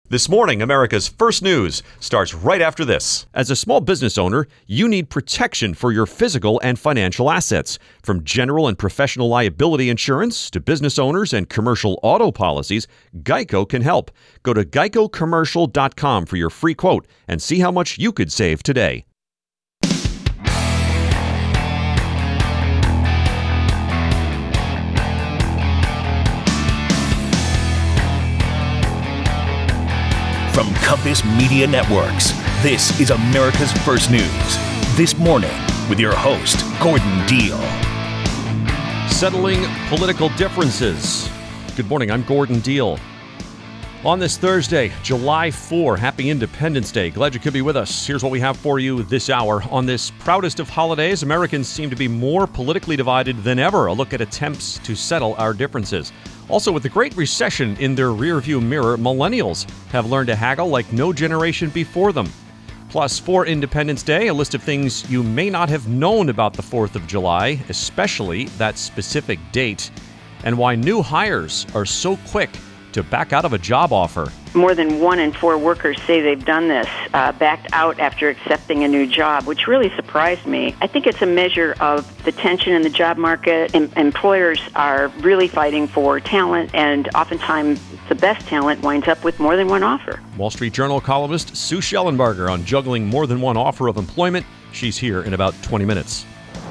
This morning, America's First News starts right after this. As a small business owner, you need protection for your physical and financial assets. From general and professional liability insurance to business owners and commercial auto policies, Geico can help. Go to geicocommercial.com for your free quote and see how much you could save today. From Compass Media Networks, this is America's First News. This morning, with your host, Gordon Deal. Settling political differences. Good morning, I'm Gordon Deal. On this Thursday, July 4, happy Independence Day. Glad you could be with us. Here's what we have for you this hour. On this proudest of holidays, Americans seem to be more politically divided than ever. A look at attempts to settle our differences. Also, with the Great Recession in their rearview mirror, millennials have learned to haggle like no generation before them. Plus, for Independence Day, a list of things you may not have known about the 4th of July, especially that specific date, and why new hires are so quick to back out of a job offer. More than 1 in 4 workers say they've done this, backed out after accepting a new job, which really surprised me. I think it's a measure of the tension in the job market. Employers are really fighting for talent, and oftentimes the best talent winds up with more than one offer. Wall Street Journal columnist Sue Schellenbarger on juggling more than one offer of employment. She's here in about 20 minutes.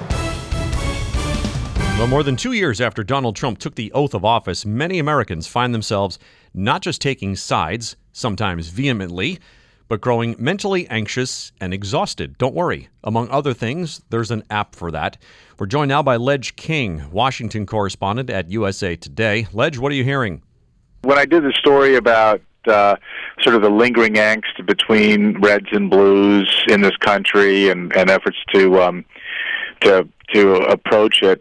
Well, more than 2 years after Donald Trump took the oath of office, many Americans find themselves not just taking sides, sometimes vehemently, but growing mentally anxious and exhausted. Don't worry. Among other things, there's an app for that. We're joined now by Ledge King, Washington correspondent at USA Today. Ledge, what are you hearing? When I did the story about sort of the lingering angst between reds and blues in this country and efforts to approach it,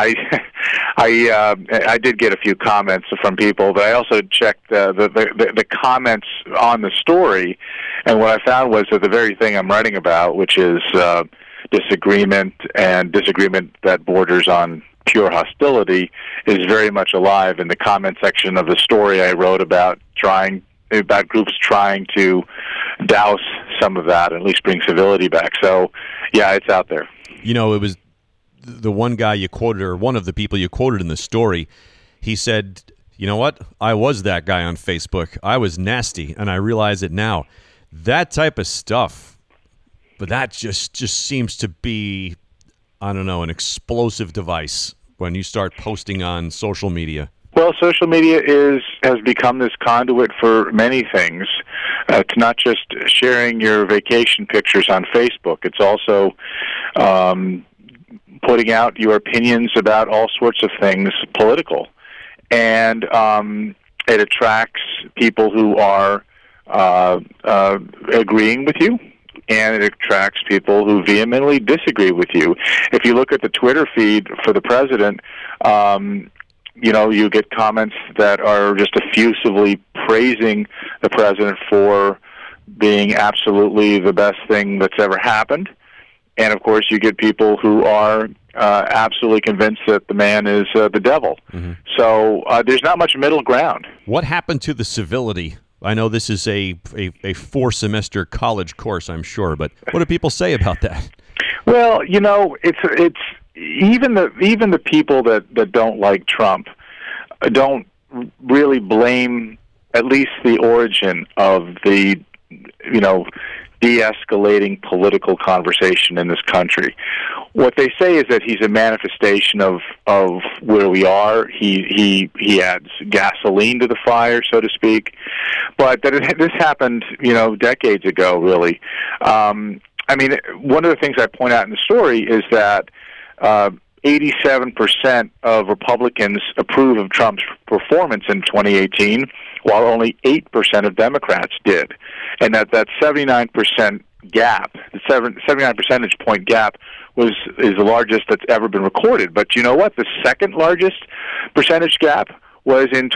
I did get a few comments from people, but I also checked the comments on the story, and what I found was that the very thing I'm writing about, which is disagreement that borders on pure hostility, is very much alive in the comment section of the story I wrote about groups trying to douse some of that, at least bring civility back. So, yeah, it's out there. You know, it was the one guy you quoted, or one of the people you quoted in the story. He said, you know what? I was that guy on Facebook. I was nasty, and I realize it now. That type of stuff, but that just seems to be, I don't know, an explosive device when you start posting on social media. Well, social media has become this conduit for many things. It's not just sharing your vacation pictures on Facebook. It's also putting out your opinions about all sorts of things political. And it attracts people who are agreeing with you, and it attracts people who vehemently disagree with you. If you look at the Twitter feed for the president, you get comments that are just effusively praising the president for being absolutely the best thing that's ever happened. And, of course, you get people who are absolutely convinced that the man is the devil. Mm-hmm. So there's not much middle ground. What happened to the civility? I know this is a 4-semester college course, I'm sure, but what do people say about that? Well, it's even the people that don't like Trump don't really blame at least the origin of the de-escalating political conversation in this country. What they say is that he's a manifestation of where we are. He adds gasoline to the fire, so to speak. But this happened, decades ago, really. One of the things I point out in the story is that 87% of Republicans approve of Trump's performance in 2018, while only 8% of Democrats did. And that 79% gap, the 79 percentage point gap, is the largest that's ever been recorded. But you know what? The second largest percentage gap was in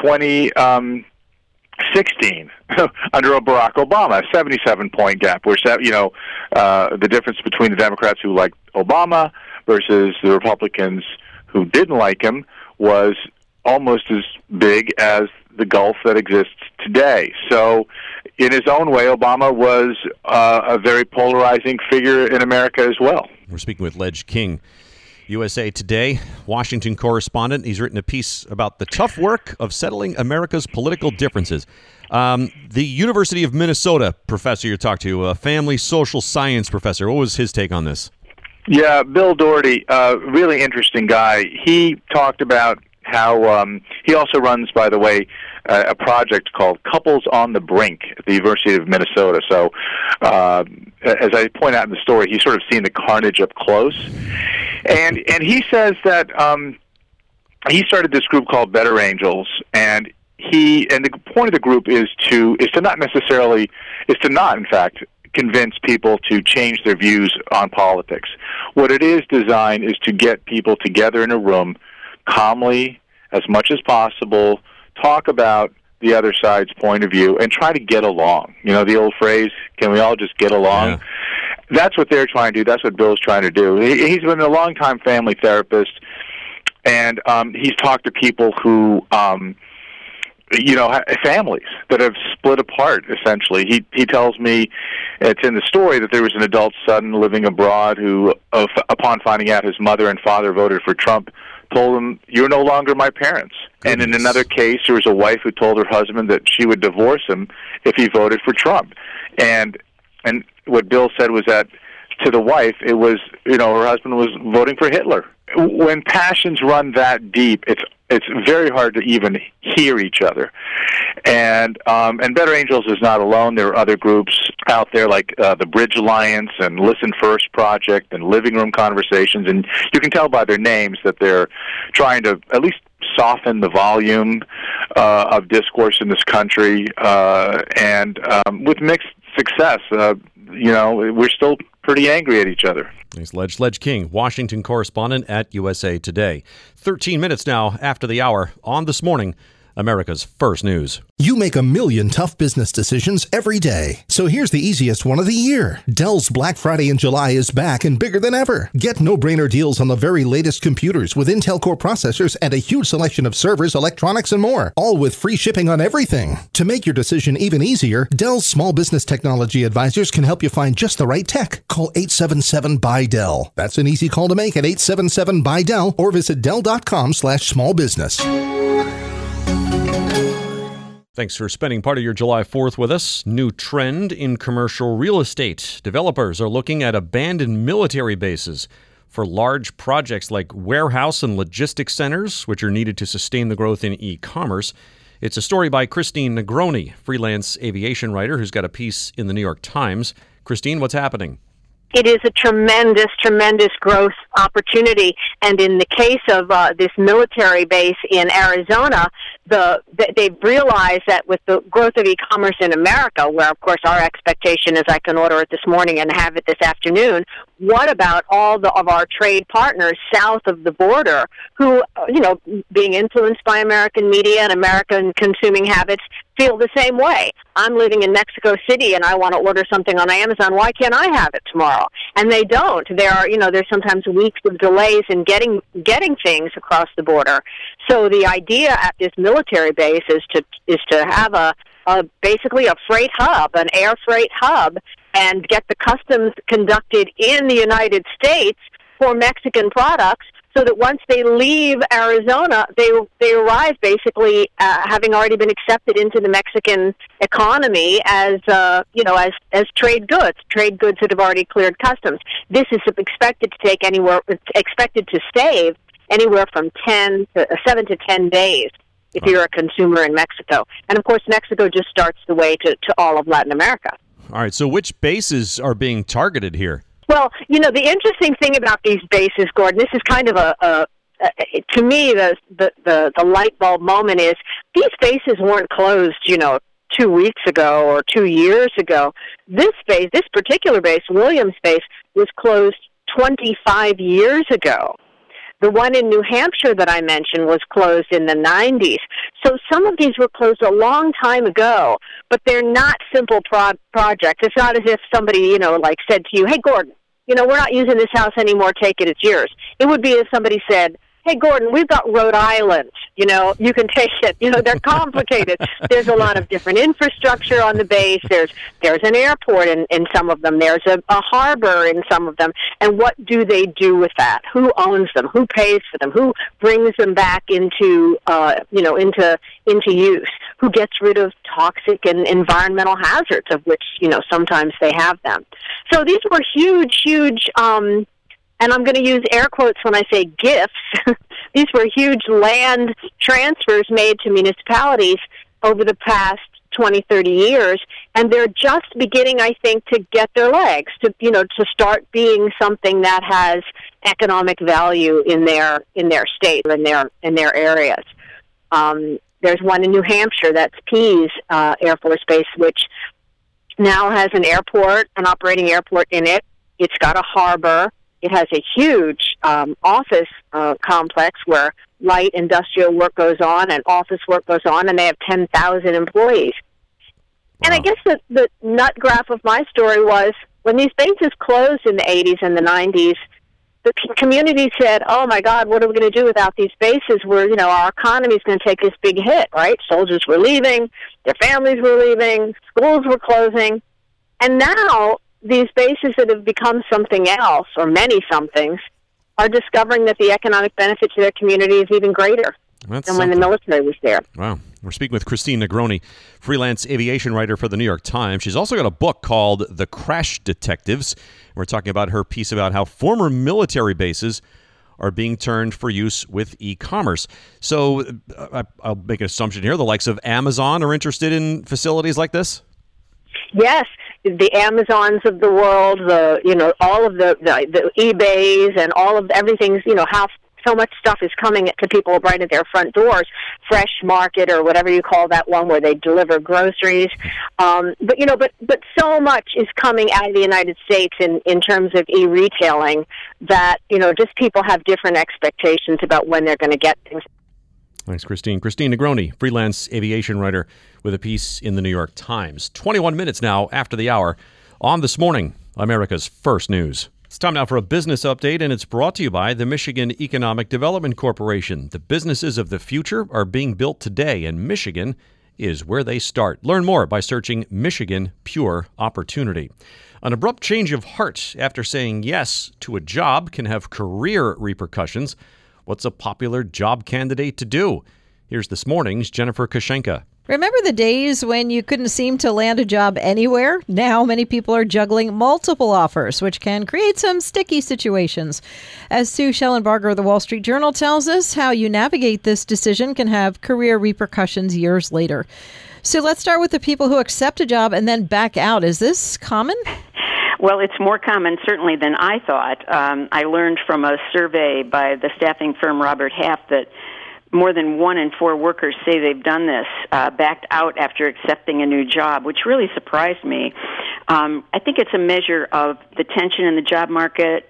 2016 under Barack Obama, a 77-point gap, where the difference between the Democrats who liked Obama versus the Republicans who didn't like him was almost as big as the gulf that exists today. So, in his own way, Obama was a very polarizing figure in America as well. We're speaking with Ledge King, USA Today, Washington correspondent. He's written a piece about the tough work of settling America's political differences. The University of Minnesota professor you talked to, a family social science professor, what was his take on this? Yeah, Bill Doherty, really interesting guy. He talked about how he also runs, by the way, a project called Couples on the Brink at the University of Minnesota. So, as I point out in the story, he's sort of seen the carnage up close. And he says that he started this group called Better Angels, and the point of the group is to not in fact convince people to change their views on politics. What it is designed is to get people together in a room calmly, as much as possible, talk about the other side's point of view, and try to get along. You know, the old phrase, can we all just get along? Yeah. That's what they're trying to do. That's what Bill's trying to do. He's been a long-time family therapist, and he's talked to people who, families that have split apart, essentially. He tells me, it's in the story, that there was an adult son living abroad who, upon finding out his mother and father voted for Trump, told him, "You're no longer my parents." Goodness. And in another case, there was a wife who told her husband that she would divorce him if he voted for Trump. And what Bill said was that to the wife, it was, her husband was voting for Hitler. When passions run that deep, it's very hard to even hear each other. And Better Angels is not alone. There are other groups out there like the Bridge Alliance and Listen First Project and Living Room Conversations, and you can tell by their names that they're trying to at least soften the volume of discourse in this country, and with mixed success. We're still pretty angry at each other. Thanks, Ledge King, Washington correspondent at USA Today. 13 minutes now after the hour on This Morning, America's First News. You make a million tough business decisions every day. So here's the easiest one of the year. Dell's Black Friday in July is back and bigger than ever. Get no-brainer deals on the very latest computers with Intel Core processors and a huge selection of servers, electronics, and more, all with free shipping on everything. To make your decision even easier, Dell's small business technology advisors can help you find just the right tech. Call 877-BUY-DELL. That's an easy call to make at 877-BUY-DELL or visit Dell.com/smallbusiness. Thanks for spending part of your July 4th with us. New trend in commercial real estate. Developers are looking at abandoned military bases for large projects like warehouse and logistics centers, which are needed to sustain the growth in e-commerce. It's a story by Christine Negroni, freelance aviation writer who's got a piece in the New York Times. Christine, what's happening? It is a tremendous growth opportunity. And in the case of this military base in Arizona, they've realized that with the growth of e-commerce in America, where, of course, our expectation is I can order it this morning and have it this afternoon, what about all of our trade partners south of the border who, being influenced by American media and American consuming habits, feel the same way? I'm living in Mexico City and I want to order something on Amazon. Why can't I have it tomorrow? And they don't. There's sometimes weeks of delays in getting things across the border. So the idea at this military base is to have basically a freight hub, an air freight hub, and get the customs conducted in the United States for Mexican products, so that once they leave Arizona, they arrive basically having already been accepted into the Mexican economy as trade goods that have already cleared customs. This is expected to save anywhere from 7 to 10 days if you're a consumer in Mexico. And of course, Mexico just starts the way to all of Latin America. All right, so which bases are being targeted here? Well, the interesting thing about these bases, Gordon, this is kind of to me, the light bulb moment is these bases weren't closed, 2 weeks ago or 2 years ago. This particular base, Williams Base, was closed 25 years ago. The one in New Hampshire that I mentioned was closed in the 90s. So some of these were closed a long time ago, but they're not simple projects. It's not as if somebody, said to you, "Hey, Gordon, we're not using this house anymore, take it, it's yours." It would be if somebody said, hey, Gordon, we've got Rhode Island. You know, you can take it. You know, they're complicated. There's a lot of different infrastructure on the base. There's an airport in some of them. There's a harbor in some of them. And what do they do with that? Who owns them? Who pays for them? Who brings them back into use? Who gets rid of toxic and environmental hazards, of which, you know, sometimes they have them. So these were huge, and I'm going to use air quotes when I say gifts. These were huge land transfers made to municipalities over the past 20, 30 years, and they're just beginning, I think, to get their legs, to start being something that has economic value in their state, in their areas. There's one in New Hampshire, that's Pease Air Force Base, which now has an operating airport in it. It's got a harbor. It has a huge office complex where light industrial work goes on and office work goes on, and they have 10,000 employees. And I guess the nut graph of my story was when these bases closed in the 80s and the 90s, the community said, oh, my God, what are we going to do without these bases where, our economy is going to take this big hit, right? Soldiers were leaving, their families were leaving, schools were closing. And now these bases that have become something else, or many somethings, are discovering that the economic benefit to their community is even greater than when the military was there. Wow. We're speaking with Christine Negroni, freelance aviation writer for the New York Times. She's also got a book called The Crash Detectives. We're talking about her piece about how former military bases are being turned for use with e-commerce. So I'll make an assumption here. The likes of Amazon are interested in facilities like this? Yes. The Amazons of the world, all of the eBays and all of everything's, how so much stuff is coming to people right at their front doors. Fresh Market, or whatever you call that one, where they deliver groceries. But so much is coming out of the United States in terms of e-retailing that, just people have different expectations about when they're going to get things. Thanks, Christine. Christine Negroni, freelance aviation writer with a piece in the New York Times. 21 minutes now after the hour on This Morning, America's First News. It's time now for a business update, and it's brought to you by the Michigan Economic Development Corporation. The businesses of the future are being built today, and Michigan is where they start. Learn more by searching Michigan Pure Opportunity. An abrupt change of heart after saying yes to a job can have career repercussions. What's a popular job candidate to do? Here's This Morning's Jennifer Kashenka. Remember the days when you couldn't seem to land a job anywhere? Now many people are juggling multiple offers, which can create some sticky situations. As Sue Schellenbarger of the Wall Street Journal tells us, how you navigate this decision can have career repercussions years later. So let's start with the people who accept a job and then back out. Is this common? Well, it's more common, certainly, than I thought. I learned from a survey by the staffing firm Robert Half that more than 1 in 4 workers say they've done this, backed out after accepting a new job, which really surprised me. I think it's a measure of the tension in the job market.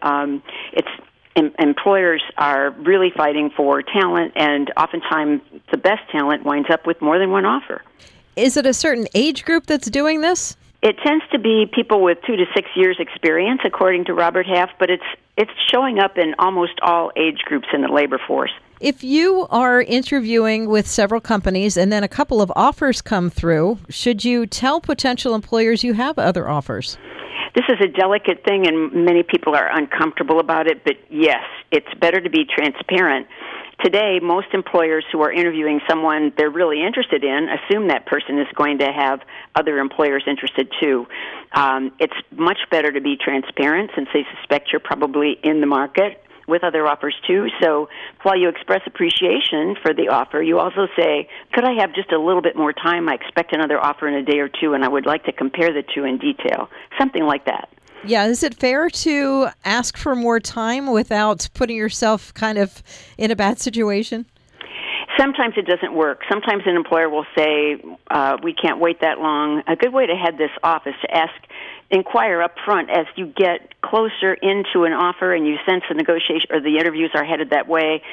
Employers are really fighting for talent, and oftentimes the best talent winds up with more than one offer. Is it a certain age group that's doing this? It tends to be people with 2 to 6 years experience, according to Robert Half, but it's showing up in almost all age groups in the labor force. If you are interviewing with several companies and then a couple of offers come through, should you tell potential employers you have other offers? This is a delicate thing, and many people are uncomfortable about it, but yes, it's better to be transparent. Today, most employers who are interviewing someone they're really interested in assume that person is going to have other employers interested too. It's much better to be transparent since they suspect you're probably in the market with other offers too. So while you express appreciation for the offer, you also say, could I have just a little bit more time? I expect another offer in a day or two, and I would like to compare the two in detail. Something like that. Yeah, is it fair to ask for more time without putting yourself kind of in a bad situation? Sometimes it doesn't work. Sometimes an employer will say, we can't wait that long. A good way to head this off is to inquire up front as you get closer into an offer and you sense the negotiation or the interviews are headed that way.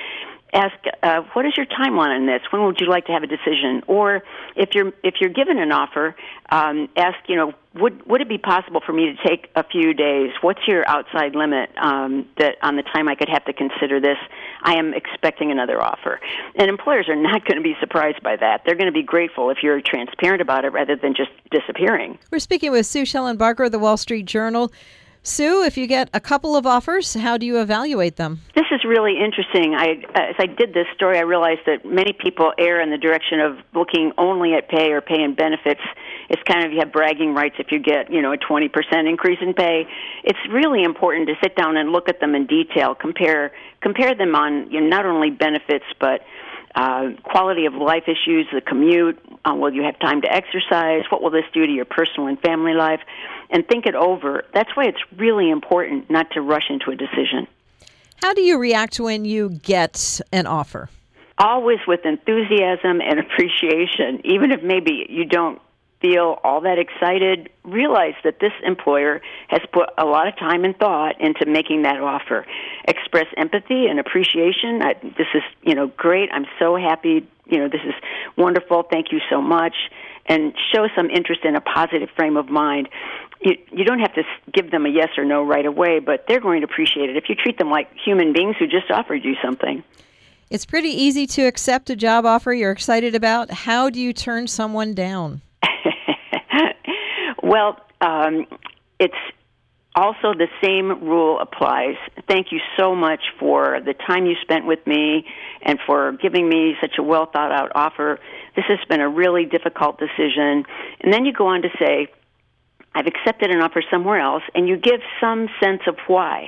ask, what is your timeline on this? When would you like to have a decision? Or if you're given an offer, ask, would it be possible for me to take a few days? What's your outside limit that on the time I could have to consider this? I am expecting another offer. And employers are not going to be surprised by that. They're going to be grateful if you're transparent about it rather than just disappearing. We're speaking with Sue Schellenbarger of the Wall Street Journal. Sue, if you get a couple of offers, how do you evaluate them? This is really interesting. As I did this story, I realized that many people err in the direction of looking only at pay or pay and benefits. It's kind of, you have bragging rights if you get, a 20% increase in pay. It's really important to sit down and look at them in detail, compare them on not only benefits, but quality of life issues, the commute, will you have time to exercise, what will this do to your personal and family life, and think it over. That's why it's really important not to rush into a decision. How do you react when you get an offer? Always with enthusiasm and appreciation. Even if maybe you don't feel all that excited, realize that this employer has put a lot of time and thought into making that offer. Express empathy and appreciation. This is, great. I'm so happy. This is wonderful. Thank you so much. And show some interest in a positive frame of mind. You don't have to give them a yes or no right away, but they're going to appreciate it if you treat them like human beings who just offered you something. It's pretty easy to accept a job offer you're excited about. How do you turn someone down? Well, it's also the same rule applies. Thank you so much for the time you spent with me and for giving me such a well-thought-out offer. This has been a really difficult decision. And then you go on to say, I've accepted an offer somewhere else, and you give some sense of why.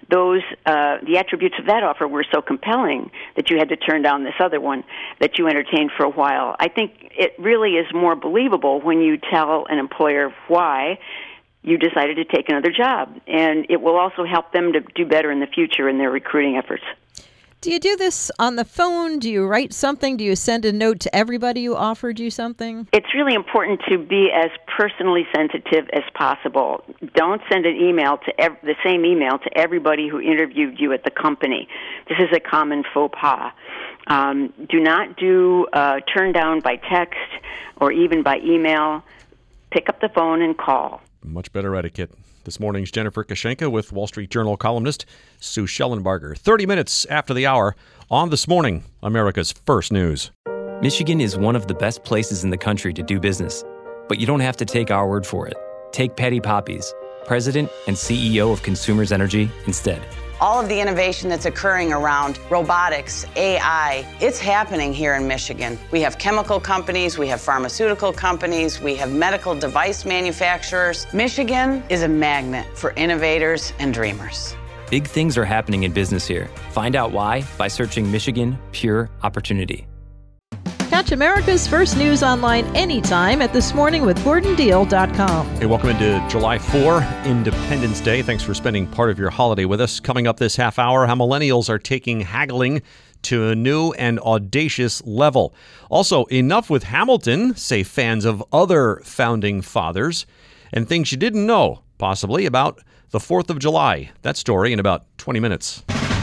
The attributes of that offer were so compelling that you had to turn down this other one that you entertained for a while. I think it really is more believable when you tell an employer why you decided to take another job, and it will also help them to do better in the future in their recruiting efforts. Do you do this on the phone? Do you write something? Do you send a note to everybody who offered you something? It's really important to be as personally sensitive as possible. Don't send an email to the same email to everybody who interviewed you at the company. This is a common faux pas. Do not turn down by text or even by email. Pick up the phone and call. Much better etiquette. This morning's Jennifer Kashenka with Wall Street Journal columnist Sue Schellenbarger. 30 minutes after the hour on This Morning, America's First News. Michigan is one of the best places in the country to do business, but you don't have to take our word for it. Take Patty Poppies, President and CEO of Consumers Energy, instead. All of the innovation that's occurring around robotics, AI, it's happening here in Michigan. We have chemical companies, we have pharmaceutical companies, we have medical device manufacturers. Michigan is a magnet for innovators and dreamers. Big things are happening in business here. Find out why by searching Michigan Pure Opportunity. Catch America's First News online anytime at thismorningwithgordondeal.com. Hey, welcome into July 4, Independence Day. Thanks for spending part of your holiday with us. Coming up this half hour, how millennials are taking haggling to a new and audacious level. Also, enough with Hamilton, say fans of other founding fathers, and things you didn't know, possibly, about the 4th of July. That story in about 20 minutes.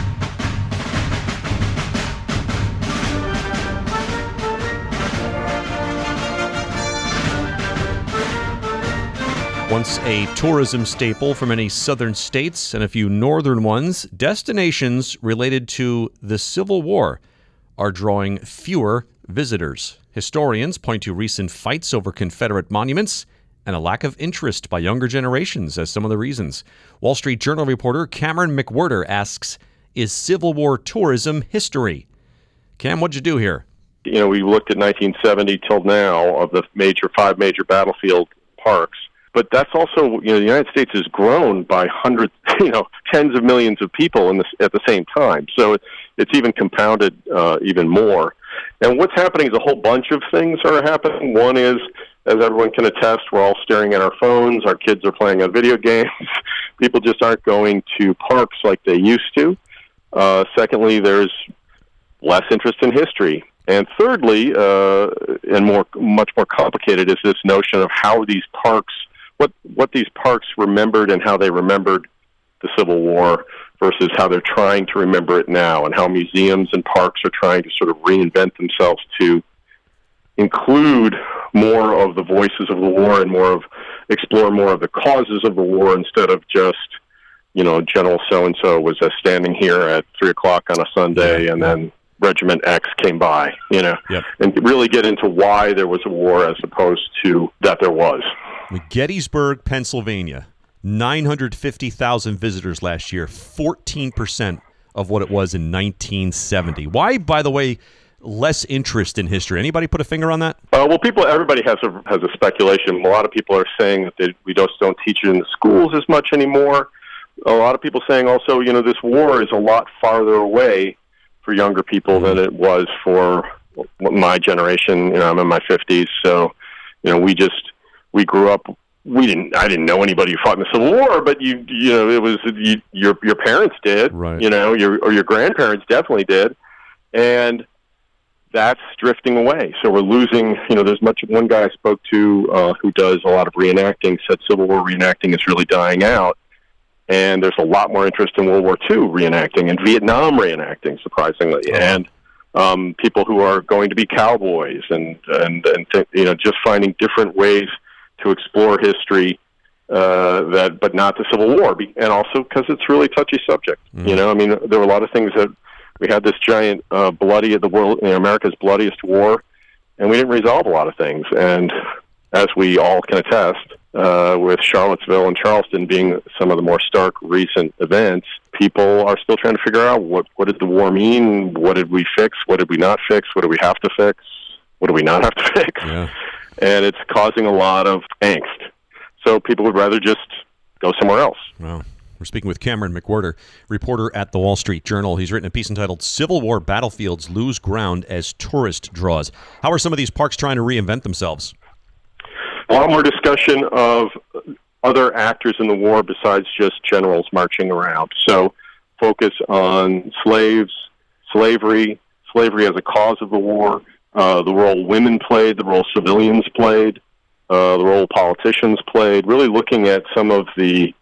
Once a tourism staple for many southern states and a few northern ones, destinations related to the Civil War are drawing fewer visitors. Historians point to recent fights over Confederate monuments and a lack of interest by younger generations as some of the reasons. Wall Street Journal reporter Cameron McWhirter asks, is Civil War tourism history? Cam, what'd you do here? We looked at 1970 till now of the five major battlefield parks. But that's also, the United States has grown by hundreds, tens of millions of people at the same time. So it's even compounded even more. And what's happening is a whole bunch of things are happening. One is, as everyone can attest, we're all staring at our phones. Our kids are playing on video games. People just aren't going to parks like they used to. Secondly, there's less interest in history. And thirdly, and much more complicated, is this notion of how these parks, what these parks remembered and how they remembered the Civil War versus how they're trying to remember it now, and how museums and parks are trying to sort of reinvent themselves to include more of the voices of the war and explore more of the causes of the war, instead of just, General so-and-so was standing here at 3 o'clock on a Sunday, and then Regiment X came by, and really get into why there was a war as opposed to that there was. Gettysburg, Pennsylvania, 950,000 visitors last year, 14% of what it was in 1970. Why, by the way, less interest in history? Anybody put a finger on that? Well, everybody has a speculation. A lot of people are saying that we just don't teach it in the schools as much anymore. A lot of people saying also, this war is a lot farther away for younger people than it was for my generation. I'm in my 50s, so we grew up. I didn't know anybody who fought in the Civil War, but it was your parents did, right? Your grandparents definitely did, and that's drifting away. So we're losing. There's one guy I spoke to who does a lot of reenacting said Civil War reenacting is really dying out. And there's a lot more interest in World War II reenacting and Vietnam reenacting, surprisingly, and people who are going to be cowboys and just finding different ways to explore history, but not the Civil War, and also because it's really a touchy subject. There were a lot of things that we had this giant America's bloodiest war, and we didn't resolve a lot of things. And as we all can attest, with Charlottesville and Charleston being some of the more stark recent events, people are still trying to figure out what did the war mean? What did we fix? What did we not fix? What do we have to fix? What do we not have to fix? Yeah. And it's causing a lot of angst. So people would rather just go somewhere else. Wow. We're speaking with Cameron McWhirter, reporter at the Wall Street Journal. He's written a piece entitled Civil War Battlefields Lose Ground as Tourist Draws. How are some of these parks trying to reinvent themselves? A lot more discussion of other actors in the war besides just generals marching around. So focus on slavery as a cause of the war, the role women played, the role civilians played, the role politicians played, really looking at some of the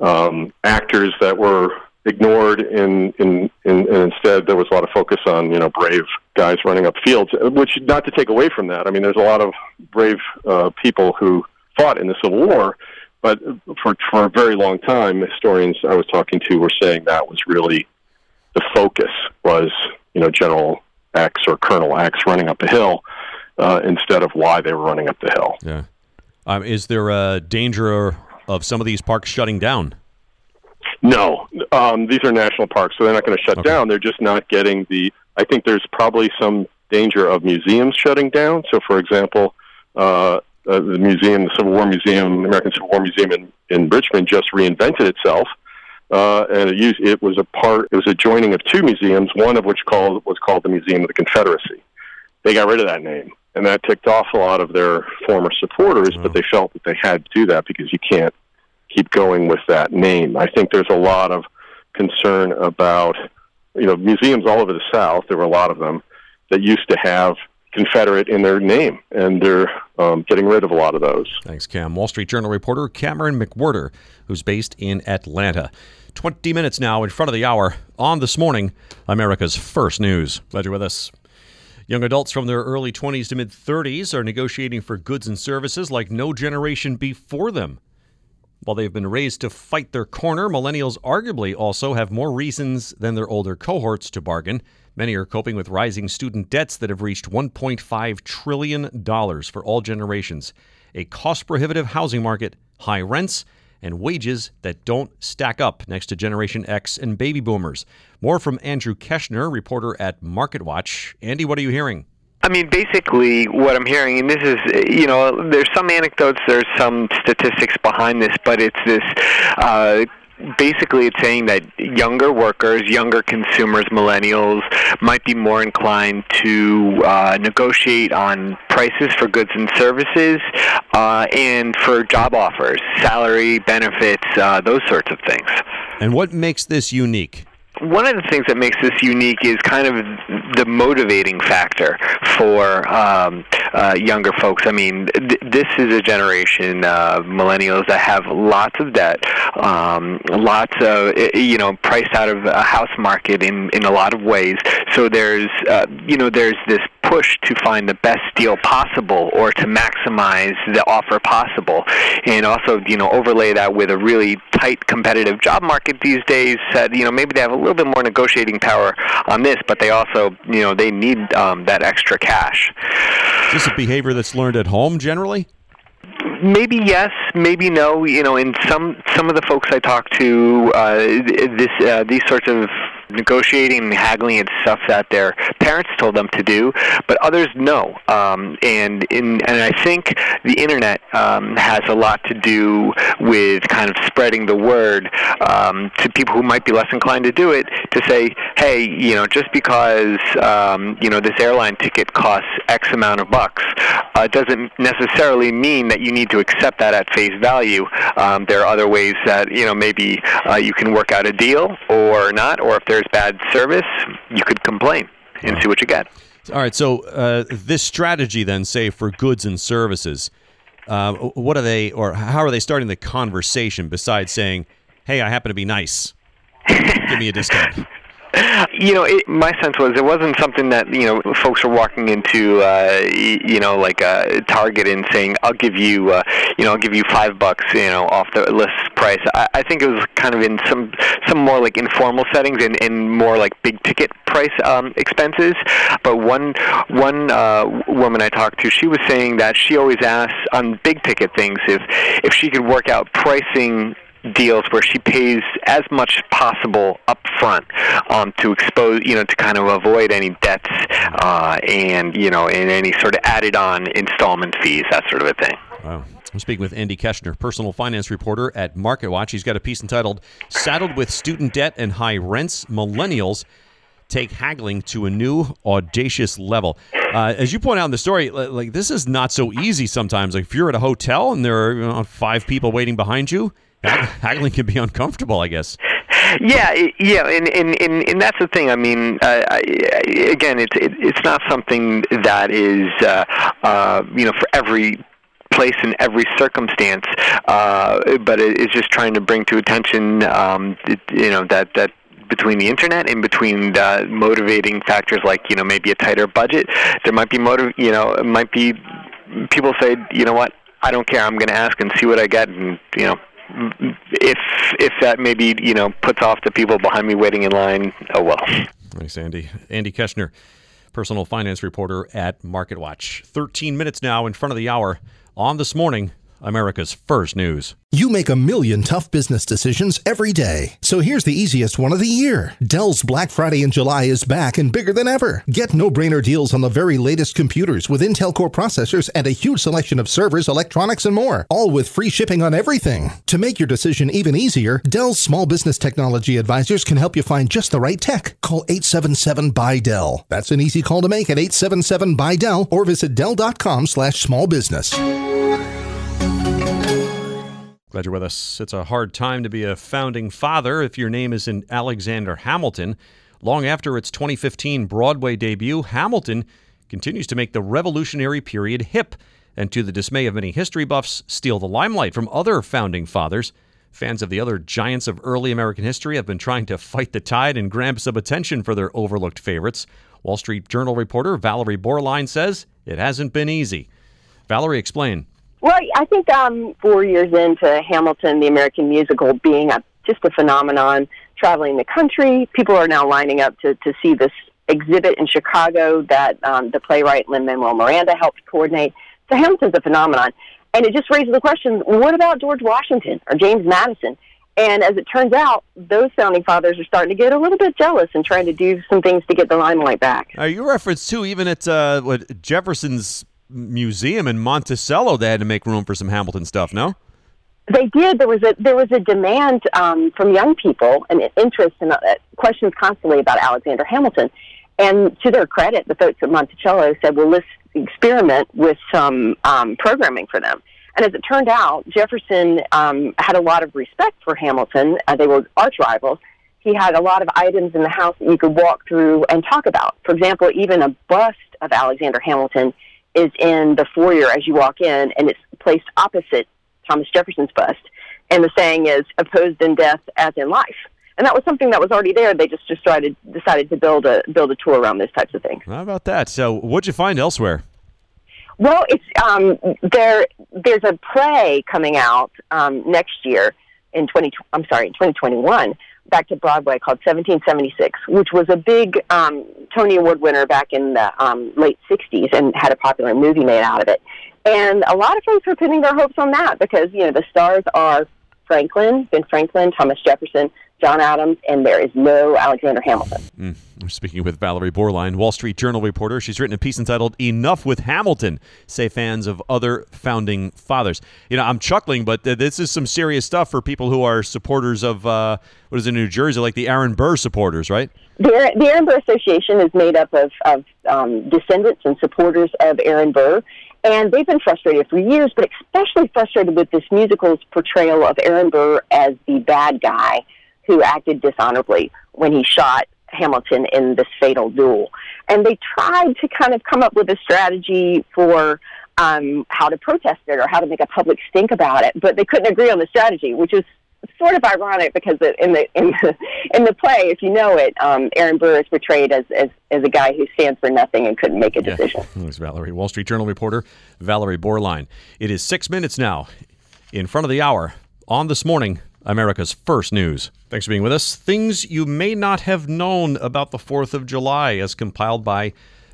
actors that were ignored, and instead there was a lot of focus on brave guys running up fields, which, not to take away from that, there's a lot of brave people who fought in the Civil War, but for a very long time, historians I was talking to were saying that was really the focus was General X or Colonel X running up the hill instead of why they were running up the hill. Yeah. Is there a danger of some of these parks shutting down? No, these are national parks, so they're not going to shut down. They're just not getting I think there's probably some danger of museums shutting down. So, for example, the museum, the Civil War Museum, American Civil War Museum in Richmond, just reinvented itself, and it was a joining of two museums, one of which was called the Museum of the Confederacy. They got rid of that name, and that ticked off a lot of their former supporters, but they felt that they had to do that because you can't keep going with that name. I think there's a lot of concern about, museums all over the South, there were a lot of them, that used to have Confederate in their name, and they're getting rid of a lot of those. Thanks, Cam. Wall Street Journal reporter Cameron McWhirter, who's based in Atlanta. 20 minutes now in front of the hour on This Morning, America's First News. Glad you're with us. Young adults from their early 20s to mid-30s are negotiating for goods and services like no generation before them. While they've been raised to fight their corner, millennials arguably also have more reasons than their older cohorts to bargain. Many are coping with rising student debts that have reached $1.5 trillion for all generations, a cost-prohibitive housing market, high rents, and wages that don't stack up next to Generation X and baby boomers. More from Andrew Keshner, reporter at MarketWatch. Andy, what are you hearing? Basically what I'm hearing, and this is, there's some anecdotes, there's some statistics behind this, but it's this, basically it's saying that younger workers, younger consumers, millennials, might be more inclined to negotiate on prices for goods and services and for job offers, salary, benefits, those sorts of things. And what makes this unique? One of the things that makes this unique is kind of the motivating factor for younger folks. I mean, this is a generation of millennials that have lots of debt, lots of, priced out of a house market in a lot of ways. So there's this push to find the best deal possible or to maximize the offer possible. And also, overlay that with a really tight competitive job market these days, that, maybe they have a little bit more negotiating power on this, but they also, they need that extra cash. Is this a behavior that's learned at home generally? Maybe yes, maybe no. In some of the folks I talk to, these sorts of negotiating and haggling and stuff that their parents told them to do, but others no. And I think the internet has a lot to do with kind of spreading the word to people who might be less inclined to do it, to say, hey, just because this airline ticket costs X amount of bucks doesn't necessarily mean that you need to accept that at face value. There are other ways that maybe you can work out a deal or not, or if there's bad service, you could complain and see what you get. All right, so this strategy then, say for goods and services, what are they, or how are they starting the conversation besides saying, hey, I happen to be nice, give me a discount? My sense was it wasn't something that, folks are walking into, like a Target and saying, I'll give you $5, off the list price. I think it was kind of in some more like informal settings and more like big ticket price expenses. But one woman I talked to, she was saying that she always asks on big ticket things if she could work out pricing deals where she pays as much possible up front to expose, to kind of avoid any debts and any sort of added on installment fees, that sort of a thing. Wow. I'm speaking with Andy Keshner, personal finance reporter at MarketWatch. He's got a piece entitled "Saddled with Student Debt and High Rents, Millennials Take Haggling to a New Audacious Level." As you point out in the story, like this is not so easy sometimes. Like if you're at a hotel and there are 5 people waiting behind you, haggling can be uncomfortable, I guess. Yeah, and that's the thing. I mean, again, it's not something that is, for every place in every circumstance, but it is just trying to bring to attention, that between the internet and between motivating factors like, maybe a tighter budget, there might be it might be people say, you know what, I don't care, I'm going to ask and see what I get, and if that maybe puts off the people behind me waiting in line, oh well. Thanks, Andy. Andy Keshner, personal finance reporter at MarketWatch. 13 minutes now in front of the hour on This Morning, America's First News. You make a million tough business decisions every day. So here's the easiest one of the year. Dell's Black Friday in July is back and bigger than ever. Get no-brainer deals on the very latest computers with Intel Core processors and a huge selection of servers, electronics, and more, all with free shipping on everything. To make your decision even easier, Dell's small business technology advisors can help you find just the right tech. Call 877-BUY-DELL. That's an easy call to make at 877-BUY-DELL or visit Dell.com/smallbusiness. Glad you're with us. It's a hard time to be a founding father if your name isn't Alexander Hamilton. Long after its 2015 Broadway debut, Hamilton continues to make the Revolutionary period hip, and to the dismay of many history buffs, steal the limelight from other founding fathers. Fans of the other giants of early American history have been trying to fight the tide and grab some attention for their overlooked favorites. Wall Street Journal reporter Valerie Borline says it hasn't been easy. Valerie, explain. Well, I think 4 years into Hamilton, the American musical, being just a phenomenon, traveling the country, people are now lining up to see this exhibit in Chicago that the playwright Lin-Manuel Miranda helped coordinate. So Hamilton's a phenomenon. And it just raises the question, what about George Washington or James Madison? And as it turns out, those founding fathers are starting to get a little bit jealous and trying to do some things to get the limelight back. You referenced, too, even at Jefferson's museum in Monticello, they had to make room for some Hamilton stuff, no? They did. There was a demand from young people and interest and questions constantly about Alexander Hamilton. And to their credit, the folks at Monticello said, well, let's experiment with some programming for them. And as it turned out, Jefferson had a lot of respect for Hamilton. They were arch rivals. he had a lot of items in the house that you could walk through and talk about. For example, even a bust of Alexander Hamilton is in the foyer as you walk in, and it's placed opposite Thomas Jefferson's bust. And the saying is, opposed in death as in life. And that was something that was already there. They just decided to build a tour around those types of things. How about that? So what'd you find elsewhere? Well, it's there's a play coming out next year in 2021, back to Broadway, called 1776, which was a big Tony Award winner back in the late 60s and had a popular movie made out of it. And a lot of folks are putting their hopes on that because, the stars are Ben Franklin, Thomas Jefferson, John Adams, and there is no Alexander Hamilton. We're speaking with Valerie Borline, Wall Street Journal reporter. She's written a piece entitled "Enough with Hamilton," say fans of other founding fathers. I'm chuckling, but this is some serious stuff for people who are supporters of, what is it in New Jersey, like the Aaron Burr supporters, right? The Aaron Burr Association is made up of descendants and supporters of Aaron Burr. And they've been frustrated for years, but especially frustrated with this musical's portrayal of Aaron Burr as the bad guy who acted dishonorably when he shot Hamilton in this fatal duel. And they tried to kind of come up with a strategy for how to protest it or how to make a public stink about it, but they couldn't agree on the strategy, which is sort of ironic because in the play, if you know it, Aaron Burr is portrayed as a guy who stands for nothing and couldn't make a decision. Thanks, Valerie. Wall Street Journal reporter Valerie Borline. It is 6 minutes now in front of the hour on This Morning, America's First News. Thanks for being with us. Things you may not have known about the 4th of July as compiled by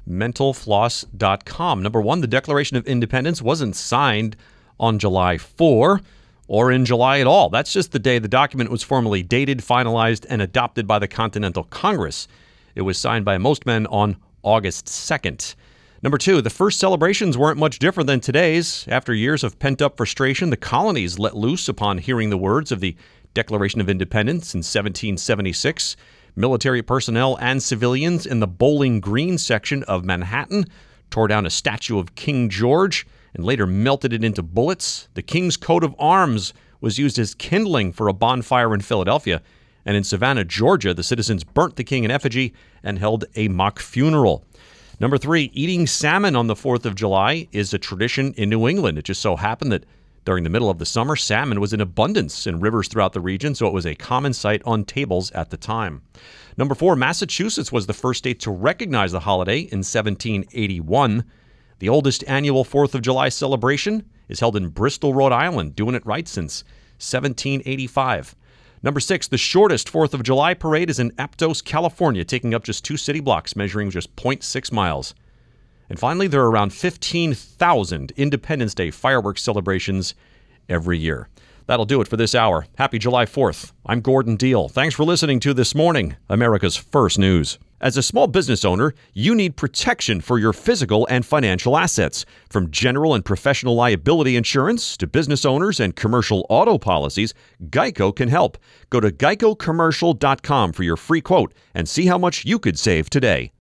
mentalfloss.com. Number one, the Declaration of Independence wasn't signed on July 4 or in July at all. That's just the day the document was formally dated, finalized, and adopted by the Continental Congress. It was signed by most men on August 2nd. Number two, the first celebrations weren't much different than today's. After years of pent-up frustration, the colonies let loose upon hearing the words of the Declaration of Independence in 1776. Military personnel and civilians in the Bowling Green section of Manhattan tore down a statue of King George and later melted it into bullets. The King's coat of arms was used as kindling for a bonfire in Philadelphia. And in Savannah, Georgia, the citizens burnt the king in effigy and held a mock funeral. Number three, eating salmon on the 4th of July is a tradition in New England. It just so happened that during the middle of the summer, salmon was in abundance in rivers throughout the region, so it was a common sight on tables at the time. Number four, Massachusetts was the first state to recognize the holiday in 1781. The oldest annual 4th of July celebration is held in Bristol, Rhode Island, doing it right since 1785. Number six, the shortest 4th of July parade is in Aptos, California, taking up just 2 city blocks, measuring just 0.6 miles. And finally, there are around 15,000 Independence Day fireworks celebrations every year. That'll do it for this hour. Happy July 4th. I'm Gordon Deal. Thanks for listening to This Morning, America's First News. As a small business owner, you need protection for your physical and financial assets. From general and professional liability insurance to business owners and commercial auto policies, Geico can help. Go to GeicoCommercial.com for your free quote and see how much you could save today.